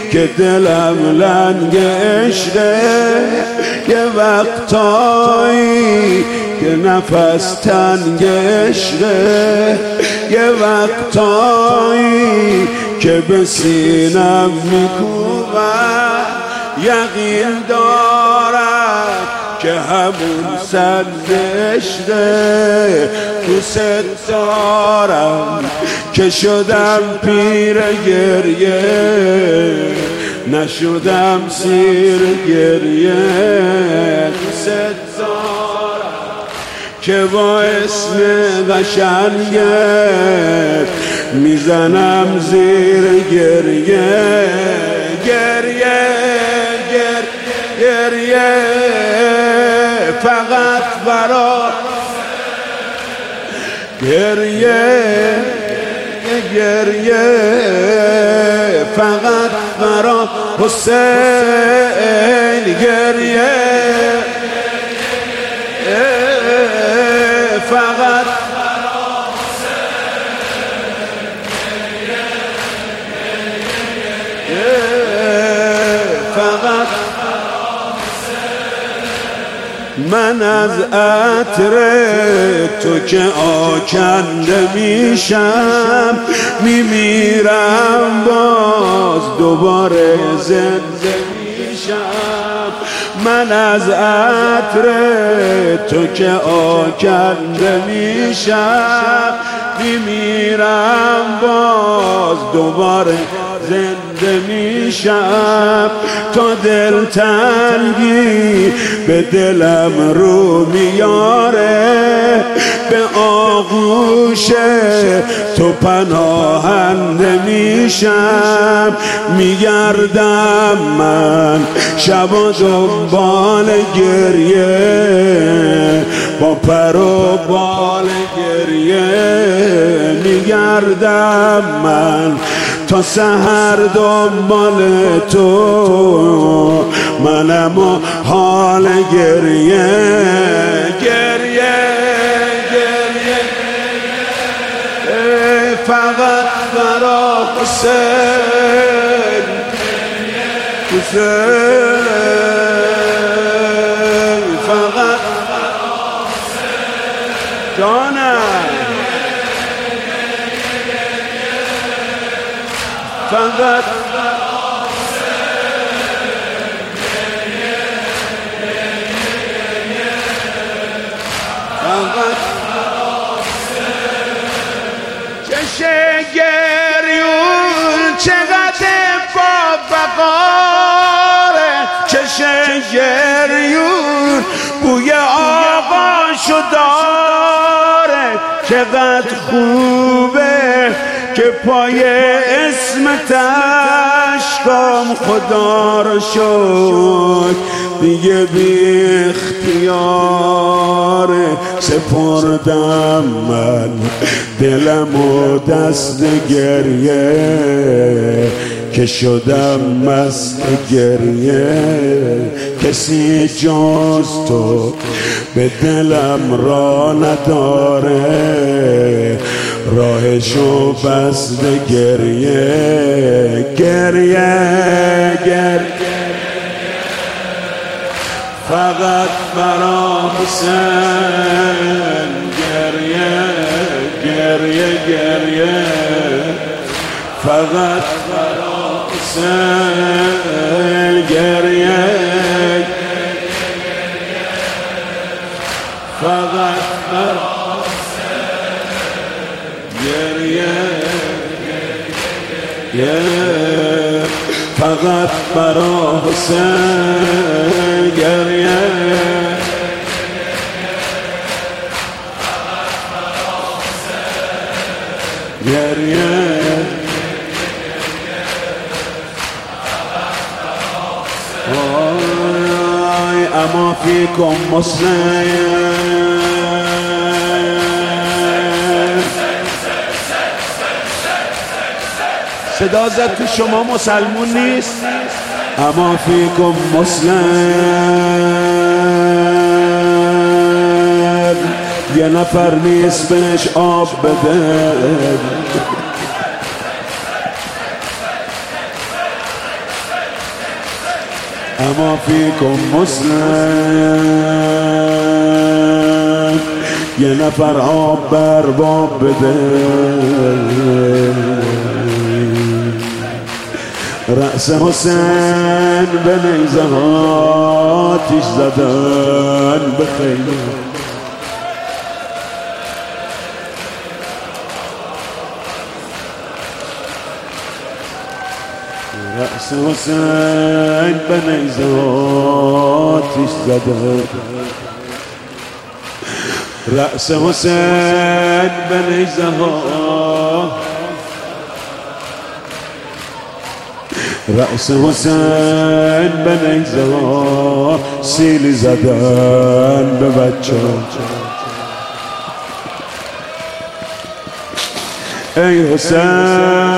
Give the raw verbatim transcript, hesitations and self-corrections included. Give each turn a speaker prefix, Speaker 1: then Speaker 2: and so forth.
Speaker 1: که دلم لنگ عشقه، یه وقتایی که نفس تنگ عشقه، یه وقتایی که به سینم میکوبم، یقین دارم که همون سنگ عشقه. دوست دارم که شدم پیر گریه، نشدم سیر گریه. دوست دارم که با اسم قشنگت میزنم زیر گریه. گریه گریه فقط برا گریه گریه فقط برا حسین. گریه فقط فقط من از عطر تو که آکنده میشم، میمیرم باز دوباره زنده میشم. من از عطر تو که آکنده میشم، میمیرم باز دوباره زنده میشم. تا دلتنگی به دلم رو میاره، به آغوش تو پناهنده میشم. میگردم من شب و دنبال گریه، با پر و بال گریه. میگردم من تا سحر دنبال تو، منم و حال گریه. گریه گریه فقط برا حسین. حسین فقط جانم، فقط فقط چشه گریون چقدر با بقاره، چشه گریون بوی آقاشو داره. چقدر خوبه که پای اسمت عشقم خدا رو شکر دیگه بی اختیار سپردم من دلم و دست گریه، که شدم مست گریه. کسی جز تو به دلم را نداره، راهشو بست گریه. گریه گریه فقط برا حسین. گریه گریه گریه فقط برا حسین. گریه فقط برا گریه فقط برا حسین. گریه گریه آی اما فیکم مسلم. صدا زد تو شما مسلمون نیست؟ اما فیکم مسلم، یه نفر نیست بهش آب بده. اما فیکم مسلم، یه نفر آب بر باب بده. رأس حسین به نیزه ها آتش زدن به خیمه. رأس حسین به نیزه ها آتش زدن. رأس حسین به نیزه ها، رأس حسین به نیزه ها سیلی زدن به بچه. ای حسین